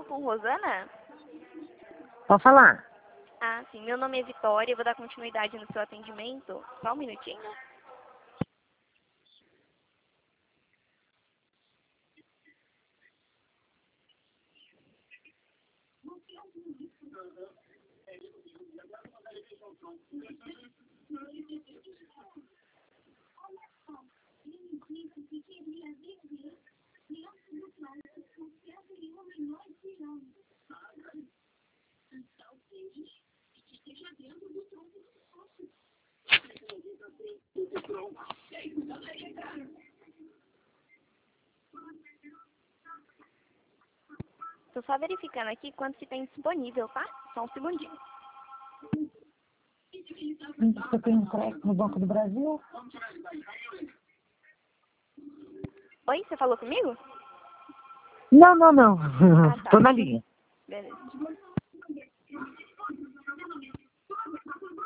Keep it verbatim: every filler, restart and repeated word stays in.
com Rosana? Pode falar. Ah, sim. Meu nome é Vitória. Eu vou dar continuidade no seu atendimento. Só um minutinho. Tô só verificando aqui quanto que tem disponível, tá? Só um segundinho. Você tem um crédito no Banco do Brasil? Oi, você falou comigo? Não, não, não. Ah, tá. Tô na linha. Beleza.